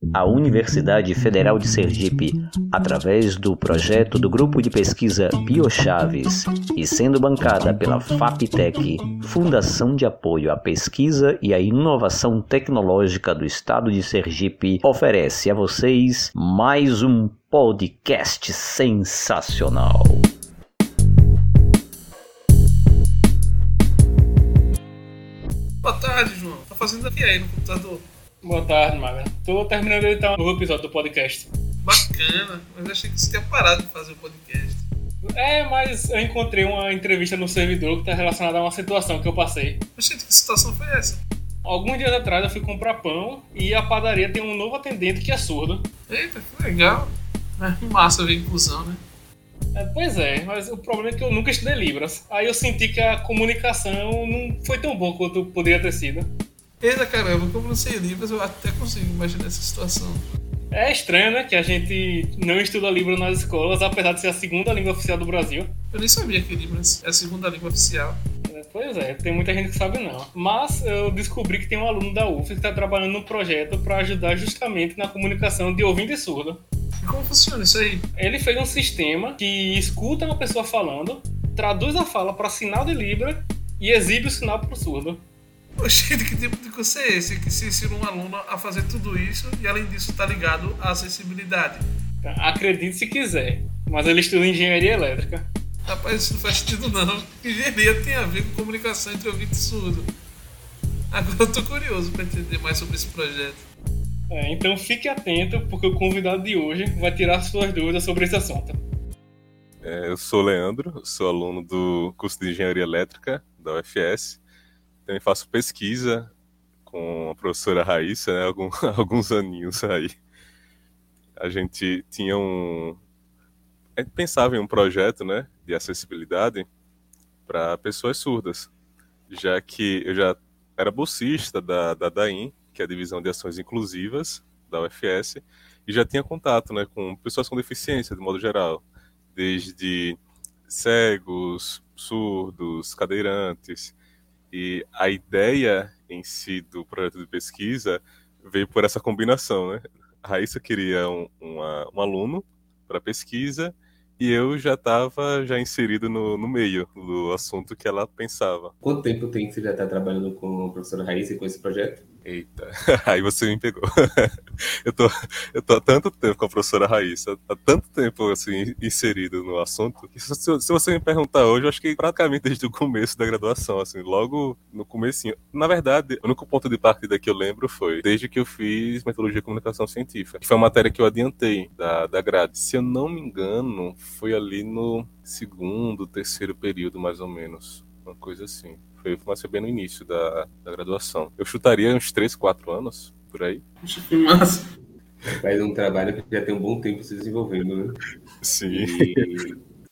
A Universidade Federal de Sergipe, através do projeto do Grupo de Pesquisa Biochaves e sendo bancada pela FAPTEC, Fundação de Apoio à Pesquisa e à Inovação Tecnológica do Estado de Sergipe, oferece a vocês mais um podcast sensacional. Boa tarde, João. Tá fazendo o que aí no computador? Boa tarde, Maga. Tô terminando de editar um novo episódio do podcast. Bacana, mas eu achei que você tinha parado de fazer o podcast. Mas eu encontrei uma entrevista no servidor que tá relacionada a uma situação que eu passei. Gente, que situação foi essa? Alguns dias atrás eu fui comprar pão e a padaria tem um novo atendente que é surdo. Eita, que legal. Massa ver inclusão, né? Pois é, mas o problema é que eu nunca estudei Libras. Aí eu senti que a comunicação não foi tão boa quanto poderia ter sido. Eita caramba, como não sei Libras, eu até consigo imaginar essa situação. É estranho, né, que a gente não estuda Libras nas escolas, apesar de ser a segunda língua oficial do Brasil. Eu nem sabia que Libras é a segunda língua oficial. Pois é, tem muita gente que sabe não. Mas eu descobri que tem um aluno da UF que está trabalhando num projeto para ajudar justamente na comunicação de ouvinte e surdo. E como funciona isso aí? Ele fez um sistema que escuta uma pessoa falando, traduz a fala para sinal de Libra e exibe o sinal para o surdo. Poxa, que tipo de curso é esse que se ensina um aluno a fazer tudo isso e além disso está ligado à acessibilidade? Acredite se quiser, mas ele estuda engenharia elétrica. Rapaz, isso não faz sentido não. Engenharia tem a ver com comunicação entre ouvinte e surdo. Agora eu tô curioso para entender mais sobre esse projeto. Então fique atento, porque o convidado de hoje vai tirar suas dúvidas sobre esse assunto. Eu sou o Leandro, sou aluno do curso de Engenharia Elétrica da UFS. Também faço pesquisa com a professora Raíssa, né, alguns aninhos aí. A gente tinha a gente pensava em um projeto, né, de acessibilidade para pessoas surdas, já que eu já era bolsista da DAIN, que é a Divisão de Ações Inclusivas da UFS, e já tinha contato, né, com pessoas com deficiência, de modo geral, desde cegos, surdos, cadeirantes. E a ideia em si do projeto de pesquisa veio por essa combinação, né? A Raíssa queria um aluno para pesquisa e eu já estava inserido no meio do assunto que ela pensava. Quanto tempo tem que você já está trabalhando com a professora Raíssa e com esse projeto? Eita, aí você me pegou. Eu tô há tanto tempo com a professora Raíssa, há tanto tempo assim, inserido no assunto, que se você me perguntar hoje, eu acho que praticamente desde o começo da graduação, assim, logo no comecinho. Na verdade, o único ponto de partida que eu lembro foi desde que eu fiz Metodologia e Comunicação Científica, que foi uma matéria que eu adiantei da grade. Se eu não me engano, foi ali no segundo, terceiro período, mais ou menos, uma coisa assim. Foi bem no início da graduação. Eu chutaria uns 3, 4 anos, por aí. Que massa. Faz um trabalho que já tem um bom tempo se desenvolvendo, né? Sim. E...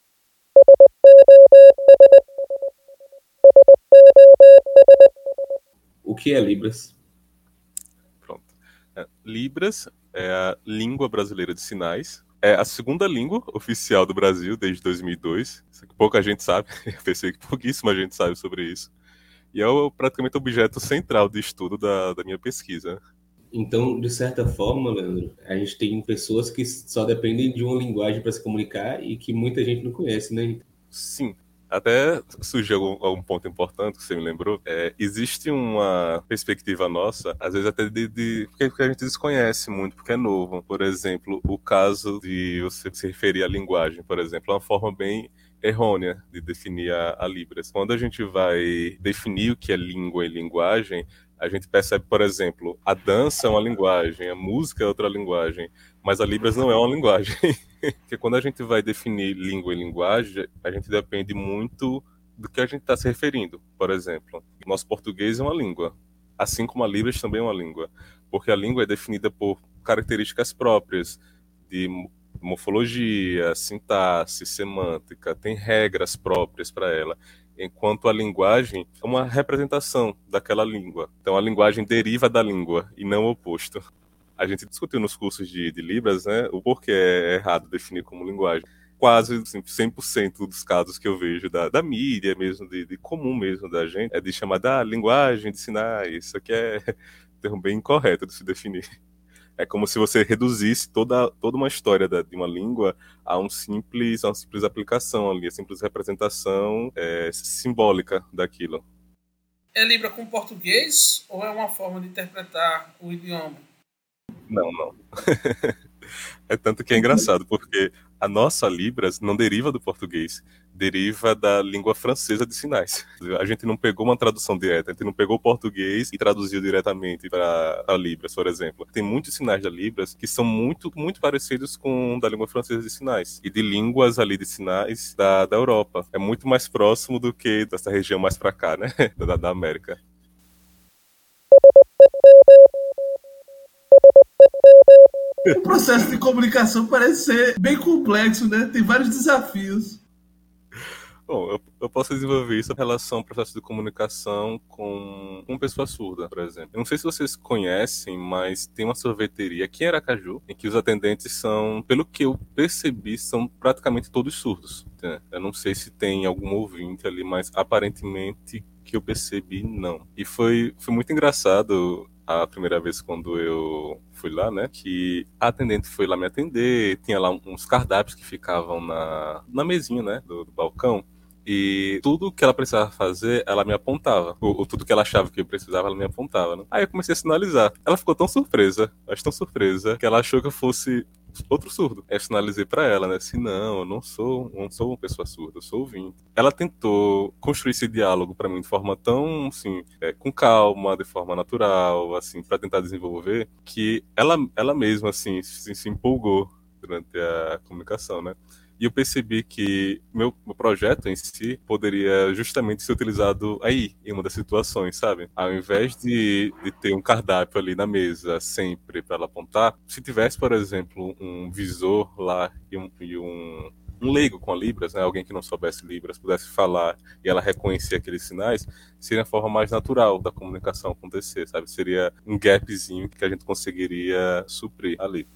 O que é Libras? Pronto. Libras é a língua brasileira de sinais. É a segunda língua oficial do Brasil desde 2002. Isso que pouca gente sabe. Eu pensei que pouquíssima gente sabe sobre isso. E é praticamente o objeto central de estudo da minha pesquisa. Então, de certa forma, Leandro, a gente tem pessoas que só dependem de uma linguagem para se comunicar e que muita gente não conhece, né? Sim. Até surgiu algum ponto importante que você me lembrou. Existe uma perspectiva nossa, às vezes até porque a gente desconhece muito, porque é novo. Por exemplo, o caso de você se referir à linguagem, por exemplo, é uma forma bem errônea de definir a Libras. Quando a gente vai definir o que é língua e linguagem, a gente percebe, por exemplo, a dança é uma linguagem, a música é outra linguagem, mas a Libras não é uma linguagem. Porque quando a gente vai definir língua e linguagem, a gente depende muito do que a gente está se referindo. Por exemplo, nosso português é uma língua, assim como a Libras também é uma língua, porque a língua é definida por características próprias de morfologia, sintaxe, semântica, tem regras próprias para ela, enquanto a linguagem é uma representação daquela língua. Então a linguagem deriva da língua e não o oposto. A gente discutiu nos cursos de Libras, né, o porquê é errado definir como linguagem. Quase assim, 100% dos casos que eu vejo da mídia mesmo, de comum mesmo da gente, é de chamar da linguagem de sinais. Isso aqui é termo bem incorreto de se definir. É como se você reduzisse toda uma história de uma língua a uma simples aplicação ali, a simples representação simbólica daquilo. É Libra com português ou é uma forma de interpretar o idioma? Não. É tanto que é engraçado, porque a nossa Libras não deriva do português, deriva da língua francesa de sinais. A gente não pegou uma tradução direta, a gente não pegou o português e traduziu diretamente para a Libras, por exemplo. Tem muitos sinais da Libras que são muito, muito parecidos com da língua francesa de sinais e de línguas ali de sinais da Europa. É muito mais próximo do que dessa região mais para cá, né, da América. O processo de comunicação parece ser bem complexo, né? Tem vários desafios. Bom, eu posso desenvolver isso em relação ao processo de comunicação com pessoa surda, por exemplo. Eu não sei se vocês conhecem, mas tem uma sorveteria aqui em Aracaju, em que os atendentes são, pelo que eu percebi, são praticamente todos surdos, né? Eu não sei se tem algum ouvinte ali, mas aparentemente que eu percebi, não. E foi muito engraçado a primeira vez quando eu fui lá, né, que a atendente foi lá me atender, tinha lá uns cardápios que ficavam na mesinha, né, do balcão, e tudo que ela precisava fazer, ela me apontava. Ou tudo que ela achava que eu precisava, ela me apontava, né? Aí eu comecei a sinalizar. Ela ficou tão surpresa, mas tão surpresa, que ela achou que eu fosse outro surdo. Eu sinalizei pra ela, né? Assim, não, eu não sou uma pessoa surda, eu sou ouvinte. Ela tentou construir esse diálogo pra mim de forma tão, assim, com calma, de forma natural, assim, pra tentar desenvolver, que ela mesma, assim, se empolgou durante a comunicação, né? E eu percebi que meu projeto em si poderia justamente ser utilizado aí, em uma das situações, sabe? Ao invés de ter um cardápio ali na mesa sempre para ela apontar, se tivesse, por exemplo, um visor lá e um leigo com a Libras, né? Alguém que não soubesse Libras, pudesse falar e ela reconhecer aqueles sinais, seria a forma mais natural da comunicação acontecer, sabe? Seria um gapzinho que a gente conseguiria suprir ali.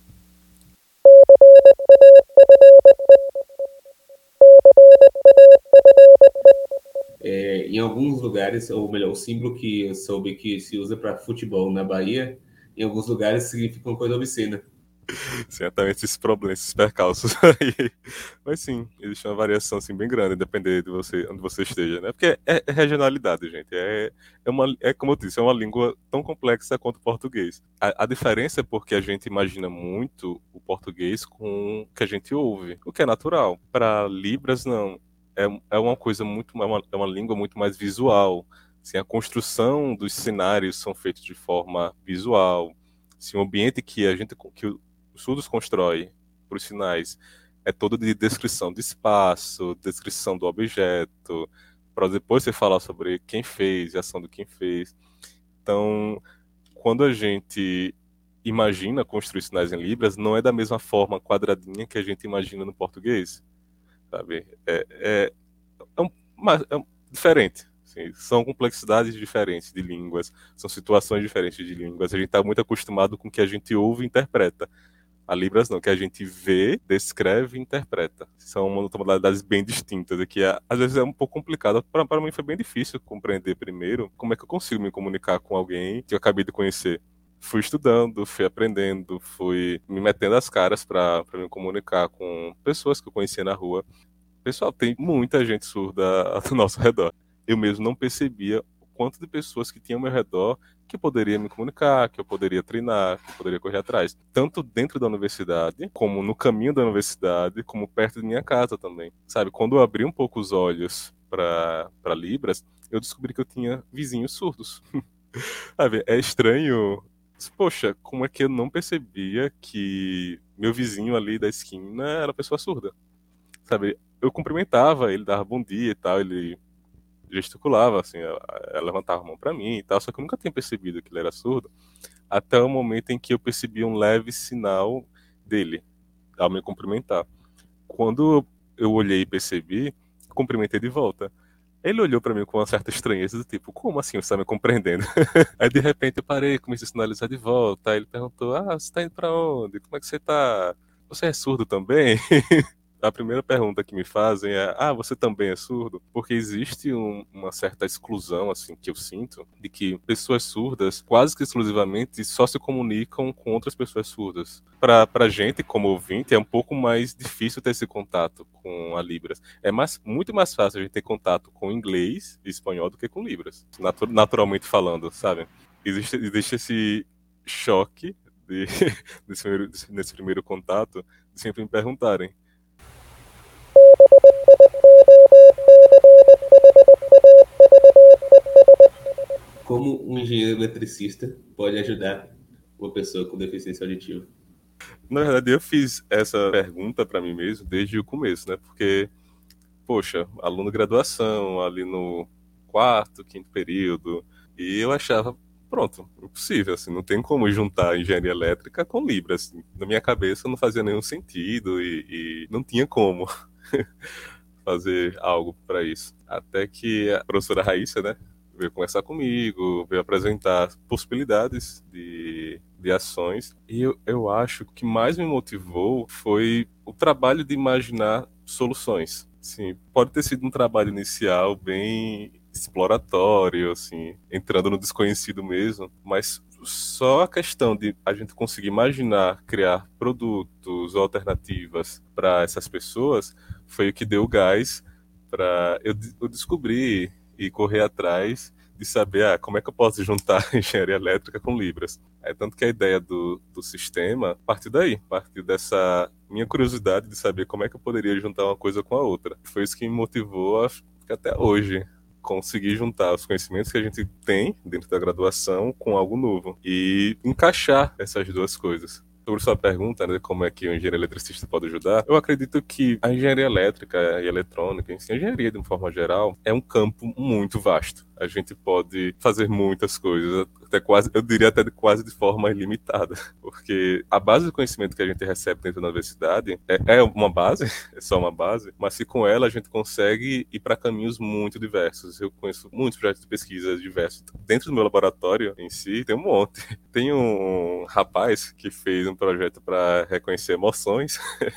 Em alguns lugares, ou melhor, o símbolo que eu soube que se usa para futebol na Bahia, em alguns lugares significa uma coisa obscena. Certamente esses problemas, esses percalços aí. Mas sim, existe uma variação assim, bem grande, dependendo de você, onde você esteja, né? Porque é regionalidade, gente. Como eu disse, é uma língua tão complexa quanto o português. A diferença é porque a gente imagina muito o português com o que a gente ouve, o que é natural. Para Libras, não. É uma coisa é uma língua muito mais visual. Assim, a construção dos cenários são feitos de forma visual. Assim, o ambiente que os surdos constrói para os sinais é todo de descrição do espaço, descrição do objeto, para depois você falar sobre quem fez e a ação do quem fez. Então, quando a gente imagina construir sinais em Libras, não é da mesma forma quadradinha que a gente imagina no português, sabe? É diferente. Assim, são complexidades diferentes de línguas, são situações diferentes de línguas. A gente está muito acostumado com o que a gente ouve e interpreta. A Libras não, que a gente vê, descreve e interpreta. São modalidades bem distintas, e que às vezes é um pouco complicado. Para mim foi bem difícil compreender primeiro como é que eu consigo me comunicar com alguém que eu acabei de conhecer. Fui estudando, fui aprendendo, fui me metendo as caras para me comunicar com pessoas que eu conhecia na rua. Pessoal, tem muita gente surda ao nosso redor. Eu mesmo não percebia o quanto de pessoas que tinham ao meu redor que eu poderia me comunicar, que eu poderia treinar, que eu poderia correr atrás. Tanto dentro da universidade, como no caminho da universidade, como perto de minha casa também. Sabe, quando eu abri um pouco os olhos para Libras, eu descobri que eu tinha vizinhos surdos. Sabe, é estranho. Poxa, como é que eu não percebia que meu vizinho ali da esquina era pessoa surda? Sabe, eu cumprimentava, ele dava bom dia e tal, ele gesticulava, assim, ela levantava a mão pra mim e tal, só que eu nunca tinha percebido que ele era surdo, até o momento em que eu percebi um leve sinal dele, ao me cumprimentar. Quando eu olhei e percebi, cumprimentei de volta. Ele olhou pra mim com uma certa estranheza, do tipo, como assim você tá me compreendendo? Aí de repente eu parei, comecei a sinalizar de volta, aí ele perguntou, você tá indo pra onde? Como é que você tá? Você é surdo também? A primeira pergunta que me fazem é: você também é surdo? Porque existe uma certa exclusão, assim, que eu sinto, de que pessoas surdas quase que exclusivamente só se comunicam com outras pessoas surdas. Pra gente, como ouvinte, é um pouco mais difícil ter esse contato com a Libras. É muito mais fácil a gente ter contato com inglês e espanhol do que com Libras, naturalmente falando, sabe? Existe esse choque nesse primeiro contato, de sempre me perguntarem. Como um engenheiro eletricista pode ajudar uma pessoa com deficiência auditiva? Na verdade, eu fiz essa pergunta para mim mesmo desde o começo, né? Porque, poxa, aluno de graduação, ali no quarto, quinto período, e eu achava, pronto, impossível, assim, não tem como juntar engenharia elétrica com Libras. Assim. Na minha cabeça não fazia nenhum sentido e não tinha como fazer algo para isso. Até que a professora Raíssa, né, veio conversar comigo, veio apresentar possibilidades de ações. E eu acho que o que mais me motivou foi o trabalho de imaginar soluções. Sim, pode ter sido um trabalho inicial bem exploratório, assim, entrando no desconhecido mesmo, mas só a questão de a gente conseguir imaginar, criar produtos, alternativas para essas pessoas, foi o que deu o gás para eu descobrir e correr atrás de saber como é que eu posso juntar engenharia elétrica com Libras. É tanto que a ideia do sistema partiu daí, partiu dessa minha curiosidade de saber como é que eu poderia juntar uma coisa com a outra. Foi isso que me motivou até hoje conseguir juntar os conhecimentos que a gente tem dentro da graduação com algo novo e encaixar essas duas coisas. Sobre sua pergunta, né, como é que o engenheiro eletricista pode ajudar, eu acredito que a engenharia elétrica e eletrônica, enfim, a engenharia de uma forma geral, é um campo muito vasto. A gente pode fazer muitas coisas, eu diria até quase de forma ilimitada, porque a base do conhecimento que a gente recebe dentro da universidade é uma base, é só uma base, mas que com ela a gente consegue ir para caminhos muito diversos. Eu conheço muitos projetos de pesquisa diversos. Dentro do meu laboratório em si, tem um monte. Tem um rapaz que fez um projeto para reconhecer emoções.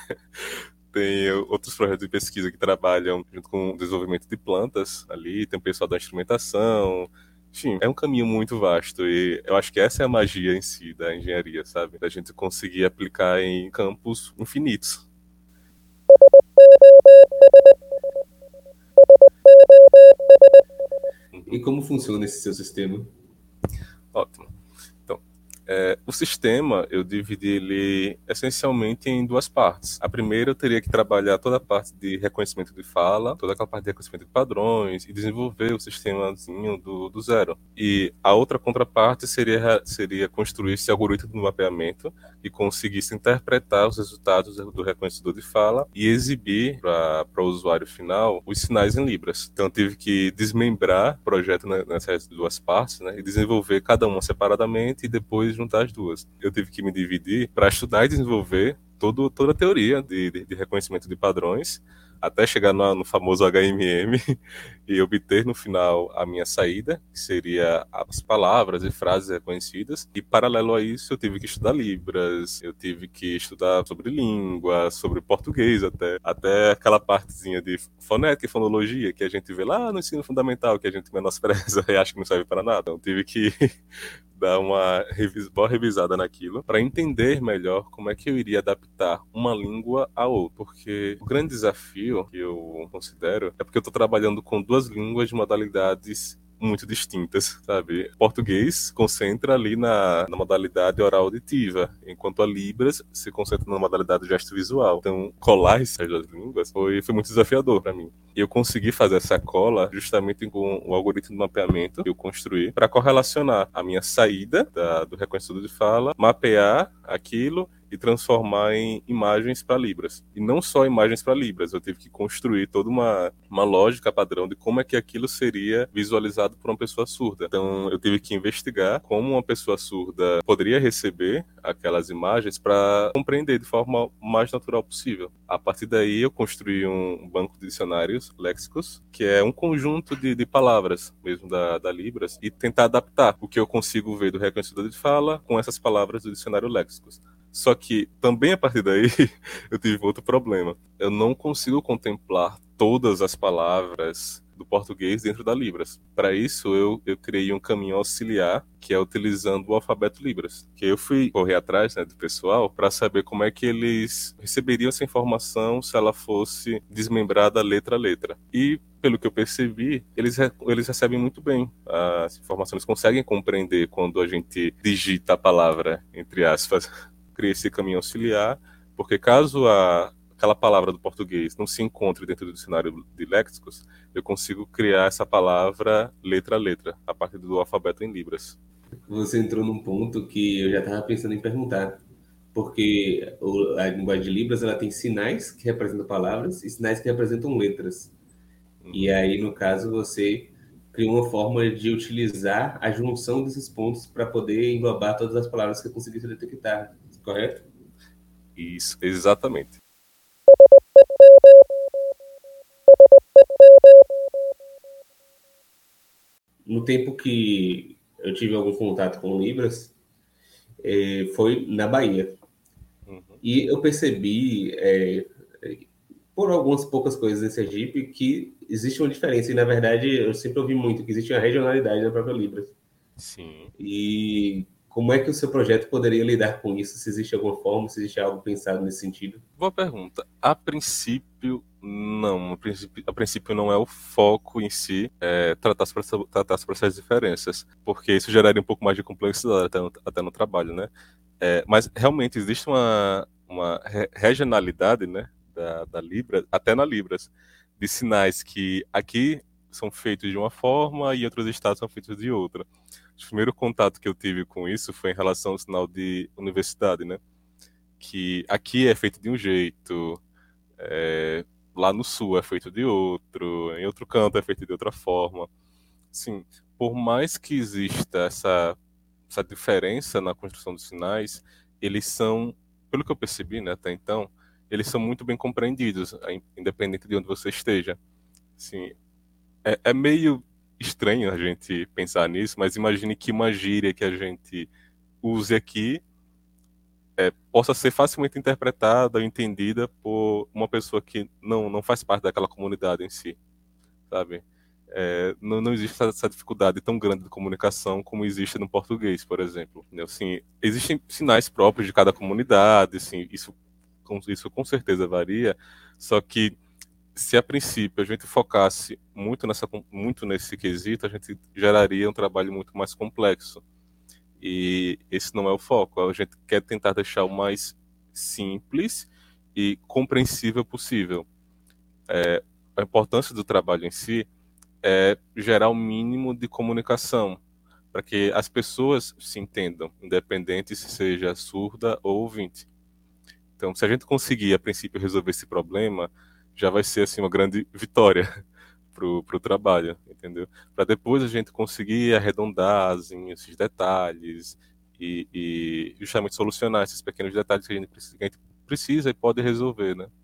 Tem outros projetos de pesquisa que trabalham junto com o desenvolvimento de plantas ali, tem o pessoal da instrumentação. Enfim, é um caminho muito vasto e eu acho que essa é a magia em si da engenharia, sabe? Da gente conseguir aplicar em campos infinitos. E como funciona esse seu sistema? Ótimo. O sistema, eu dividi ele essencialmente em duas partes. A primeira, eu teria que trabalhar toda a parte de reconhecimento de fala, toda aquela parte de reconhecimento de padrões e desenvolver o sistemazinho do zero. E a outra contraparte seria construir esse algoritmo de mapeamento e conseguisse interpretar os resultados do reconhecedor de fala e exibir para o usuário final os sinais em Libras. Então, eu tive que desmembrar o projeto nessas duas partes, né, e desenvolver cada uma separadamente e depois juntar as duas. Eu tive que me dividir para estudar e desenvolver toda a teoria de reconhecimento de padrões, até chegar no famoso HMM e obter no final a minha saída, que seria as palavras e frases reconhecidas. E paralelo a isso, eu tive que estudar Libras, eu tive que estudar sobre língua, sobre português até aquela partezinha de fonética e fonologia que a gente vê lá no ensino fundamental, que a gente menospreza e acha que não serve para nada. Então, tive que dar uma boa revisada naquilo para entender melhor como é que eu iria adaptar uma língua a outra. Porque o grande desafio que eu considero é porque eu estou trabalhando com duas línguas de modalidades muito distintas, sabe? O português se concentra ali na modalidade oral auditiva, enquanto a Libras se concentra na modalidade gesto-visual. Então, colar essas duas línguas foi muito desafiador para mim. E eu consegui fazer essa cola justamente com o algoritmo de mapeamento que eu construí para correlacionar a minha saída do reconhecedor de fala, mapear aquilo e transformar em imagens para Libras. E não só imagens para Libras, eu tive que construir toda uma lógica padrão de como é que aquilo seria visualizado por uma pessoa surda. Então, eu tive que investigar como uma pessoa surda poderia receber aquelas imagens para compreender de forma mais natural possível. A partir daí, eu construí um banco de dicionários léxicos, que é um conjunto de palavras mesmo da Libras, e tentar adaptar o que eu consigo ver do reconhecedor de fala com essas palavras do dicionário léxicos. Só que também a partir daí eu tive outro problema. Eu não consigo contemplar todas as palavras do português dentro da Libras. Para isso, eu criei um caminho auxiliar, que é utilizando o alfabeto Libras. Que eu fui correr atrás, né, do pessoal para saber como é que eles receberiam essa informação se ela fosse desmembrada letra a letra. E pelo que eu percebi, eles recebem muito bem as informações, eles conseguem compreender quando a gente digita a palavra, entre aspas. Criei esse caminho auxiliar, porque caso aquela palavra do português não se encontre dentro do dicionário de léxicos, eu consigo criar essa palavra letra a letra, a partir do alfabeto em Libras. Você entrou num ponto que eu já estava pensando em perguntar, porque a linguagem de Libras ela tem sinais que representam palavras e sinais que representam letras. E aí, no caso, você criou uma forma de utilizar a junção desses pontos para poder englobar todas as palavras que eu conseguisse detectar, correto? Isso, exatamente. No tempo que eu tive algum contato com Libras, foi na Bahia. E eu percebi, por algumas poucas coisas em Sergipe, que existe uma diferença. E, na verdade, eu sempre ouvi muito que existe uma regionalidade na própria Libras. Sim. E como é que o seu projeto poderia lidar com isso? Se existe alguma forma, se existe algo pensado nesse sentido? Boa pergunta. A princípio, não. A princípio não é o foco em si tratar sobre essas diferenças, porque isso geraria um pouco mais de complexidade até no trabalho, né? Mas realmente existe uma regionalidade, né, da Libras, até na Libras, de sinais que aqui são feitos de uma forma e em outros estados são feitos de outra. O primeiro contato que eu tive com isso foi em relação ao sinal de universidade, né? Que aqui é feito de um jeito, lá no sul é feito de outro, em outro canto é feito de outra forma. Sim, por mais que exista essa diferença na construção dos sinais, eles são, pelo que eu percebi, né, até então, eles são muito bem compreendidos, independente de onde você esteja. Sim, é meio estranho a gente pensar nisso, mas imagine que uma gíria que a gente use aqui possa ser facilmente interpretada ou entendida por uma pessoa que não faz parte daquela comunidade em si, sabe? Não existe essa dificuldade tão grande de comunicação como existe no português, por exemplo. Assim, existem sinais próprios de cada comunidade, assim, isso com certeza varia, só que se a princípio a gente focasse muito nesse quesito, a gente geraria um trabalho muito mais complexo. E esse não é o foco. A gente quer tentar deixar o mais simples e compreensível possível. A importância do trabalho em si é gerar o mínimo de comunicação para que as pessoas se entendam, independente se seja surda ou ouvinte. Então, se a gente conseguir, a princípio, resolver esse problema, já vai ser assim uma grande vitória pro trabalho, entendeu? Para depois a gente conseguir arredondar assim, esses detalhes e justamente solucionar esses pequenos detalhes que a gente precisa e pode resolver, né?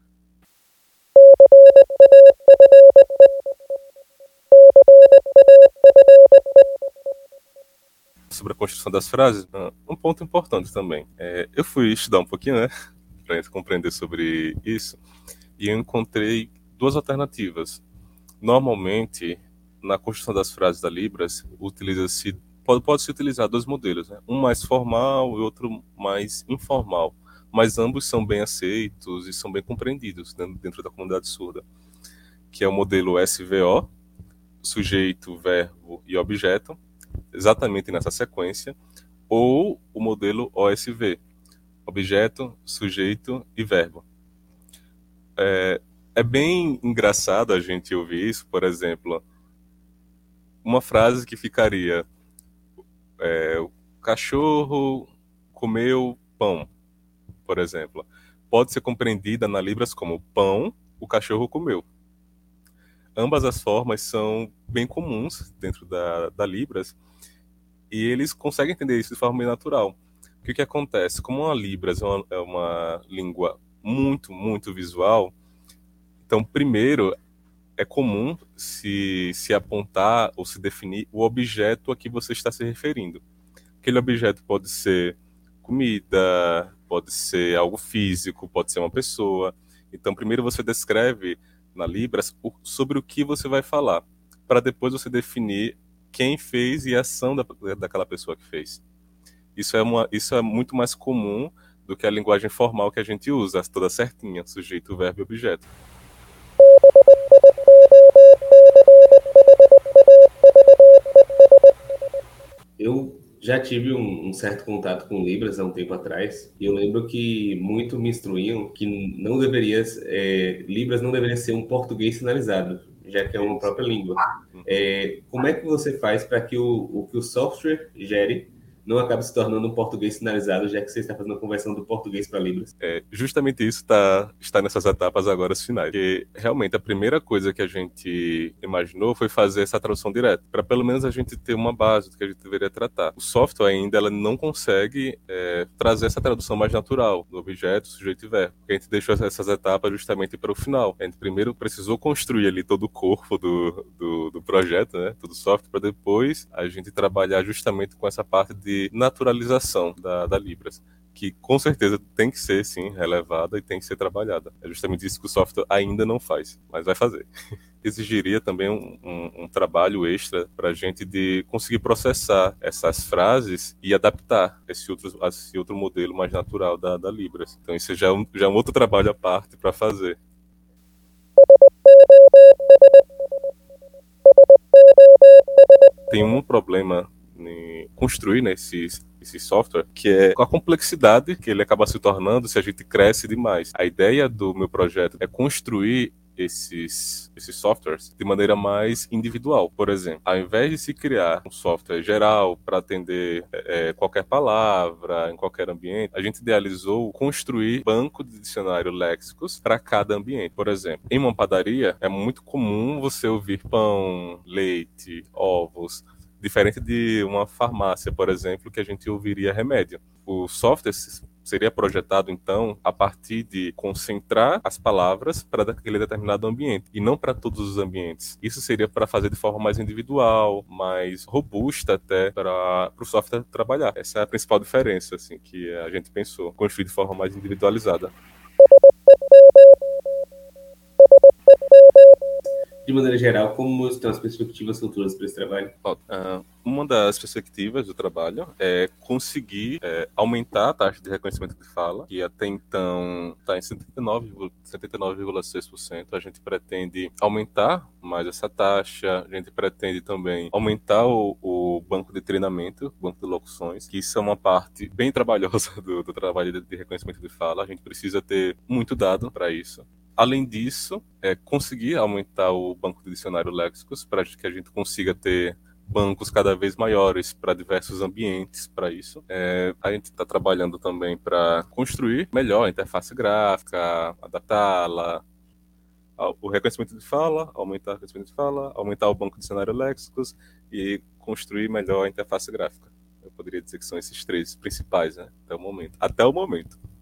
Sobre a construção das frases, um ponto importante também. Eu fui estudar um pouquinho, né, para gente compreender sobre isso, e eu encontrei duas alternativas. Normalmente, na construção das frases da Libras, pode-se utilizar dois modelos, né? Um mais formal e outro mais informal, mas ambos são bem aceitos e são bem compreendidos dentro da comunidade surda, que é o modelo SVO, sujeito, verbo e objeto, exatamente nessa sequência, ou o modelo OSV, objeto, sujeito e verbo. É bem engraçado a gente ouvir isso, por exemplo, uma frase que ficaria: o cachorro comeu pão, por exemplo. Pode ser compreendida na Libras como pão, o cachorro comeu. Ambas as formas são bem comuns dentro da Libras e eles conseguem entender isso de forma bem natural. O que acontece? Como a Libras é uma língua muito, muito visual, então, primeiro, é comum se apontar ou se definir o objeto a que você está se referindo. Aquele objeto pode ser comida, pode ser algo físico, pode ser uma pessoa. Então, primeiro você descreve na Libras sobre o que você vai falar, para depois você definir quem fez e a ação daquela pessoa que fez. Isso é muito mais comum do que a linguagem formal que a gente usa, toda certinha, sujeito, verbo e objeto. Eu já tive um certo contato com Libras há um tempo atrás, e eu lembro que muito me instruíam que não deveria, Libras não deveria ser um português sinalizado, já que é uma própria língua. Como é que você faz para que o que o software gere não acabe se tornando um português sinalizado, já que você está fazendo a conversão do português para Libras? Justamente isso está nessas etapas agora finais. Porque realmente a primeira coisa que a gente imaginou foi fazer essa tradução direta, para pelo menos a gente ter uma base do que a gente deveria tratar. O software ainda ela não consegue trazer essa tradução mais natural do objeto, sujeito e verbo. Porque a gente deixou essas etapas justamente para o final. A gente primeiro precisou construir ali todo o corpo do projeto, né, todo o software, para depois a gente trabalhar justamente com essa parte de naturalização da Libras, que com certeza tem que ser, sim, relevada e tem que ser trabalhada. É justamente isso que o software ainda não faz, mas vai fazer. Exigiria também um trabalho extra para a gente de conseguir processar essas frases e adaptar esse outro modelo mais natural da Libras. Então isso já é um outro trabalho à parte para fazer. Tem um problema em construir, né, esse software, que é a complexidade que ele acaba se tornando se a gente cresce demais. A ideia do meu projeto é construir esses softwares de maneira mais individual. Por exemplo, ao invés de se criar um software geral para atender qualquer palavra em qualquer ambiente, a gente idealizou construir banco de dicionário léxicos para cada ambiente. Por exemplo, em uma padaria é muito comum você ouvir pão, leite, ovos, diferente de uma farmácia, por exemplo, que a gente ouviria remédio. O software seria projetado, então, a partir de concentrar as palavras para aquele determinado ambiente, e não para todos os ambientes. Isso seria para fazer de forma mais individual, mais robusta até, para o software trabalhar. Essa é a principal diferença, assim, que a gente pensou, construir de forma mais individualizada. De maneira geral, como estão as perspectivas futuras para esse trabalho? Uma das perspectivas do trabalho é conseguir aumentar a taxa de reconhecimento de fala, que até então está em 79,6%. A gente pretende aumentar mais essa taxa. A gente pretende também aumentar o banco de treinamento, banco de locuções, que isso é uma parte bem trabalhosa do trabalho de reconhecimento de fala. A gente precisa ter muito dado para isso. Além disso, conseguir aumentar o banco de dicionário léxicos para que a gente consiga ter bancos cada vez maiores para diversos ambientes para isso. A gente está trabalhando também para construir melhor a interface gráfica, adaptá-la, o reconhecimento de fala, aumentar o reconhecimento de fala, aumentar o banco de dicionário léxicos e construir melhor a interface gráfica. Eu poderia dizer que são esses três principais, né, até o momento.